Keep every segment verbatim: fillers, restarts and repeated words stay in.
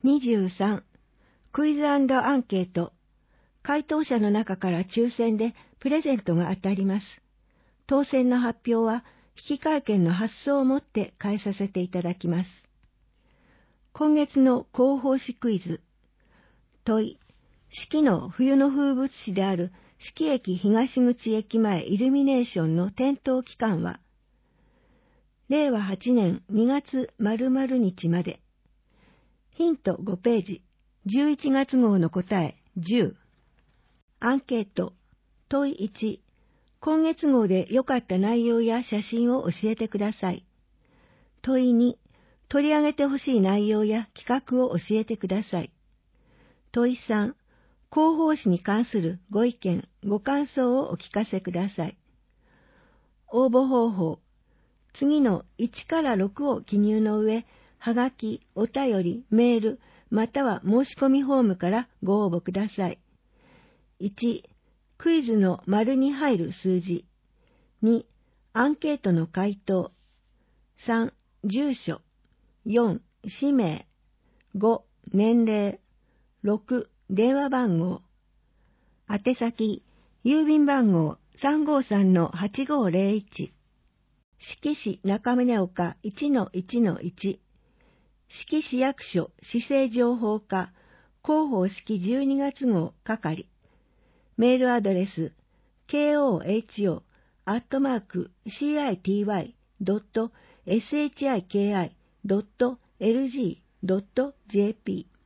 にじゅうさん、クイズ&アンケート。回答者の中から抽選でプレゼントが当たります。当選の発表は引換券の発送をもって返させていただきます。今月の広報誌クイズ。問い。四季の冬の風物詩である四季駅東口駅前イルミネーションの点灯期間は、れいわはちねんにがつ〇〇日まで。ヒントごページ、じゅういちがつ号の答えじゅう。アンケート。問いいち。今月号で良かった内容や写真を教えてください。問いに。取り上げてほしい内容や企画を教えてください。問いさん。広報誌に関するご意見、ご感想をお聞かせください。応募方法。次のいちからろくを記入の上、はがき、お便り、メール、または申し込みフォームからご応募ください。いち、クイズの丸に入る数字。に、アンケートの回答。さん、住所。よん、氏名。ご、年齢。ろく、電話番号。宛先、郵便番号 さんごさんのはちごぜろいち。志木市中峰岡 いちのいちのいち。志木市役所市政情報課広報式じゅうにがつ号係。メールアドレス ケーオーエイチオー アットマーク シーアイティーワイ ドット エスエイチアイケーアイ ドット エルジー ドット ジェーピー。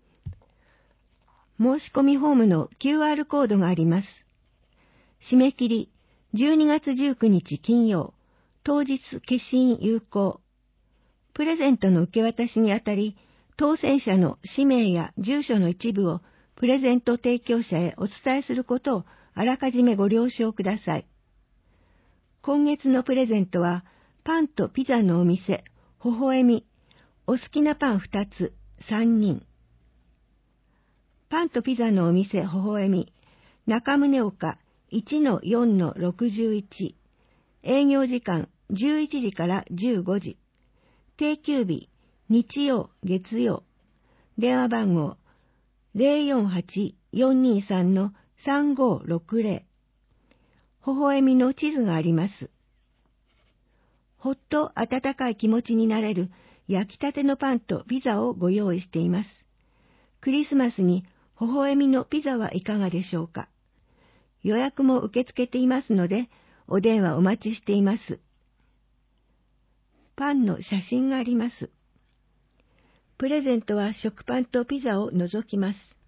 申し込みフォームの キューアール コードがあります。締め切りじゅうにがつじゅうくにち金曜、当日消印有効。プレゼントの受け渡しにあたり、当選者の氏名や住所の一部をプレゼント提供者へお伝えすることをあらかじめご了承ください。今月のプレゼントは、パンとピザのお店、ほほえみ、お好きなパンふたつ、さんにん。パンとピザのお店ほほえみ、中宗岡 いちのよんのろくじゅういち、営業時間じゅういちじからじゅうごじ、定休日日曜月曜、電話番号 ゼロよんはち よんにさん のさんごろくぜろ、ほほえみの地図があります。ほっと温かい気持ちになれる焼きたてのパンとピザをご用意しています。クリスマスに微笑みのピザはいかがでしょうか。予約も受け付けていますので、お電話お待ちしています。パンの写真があります。プレゼントは食パンとピザを除きます。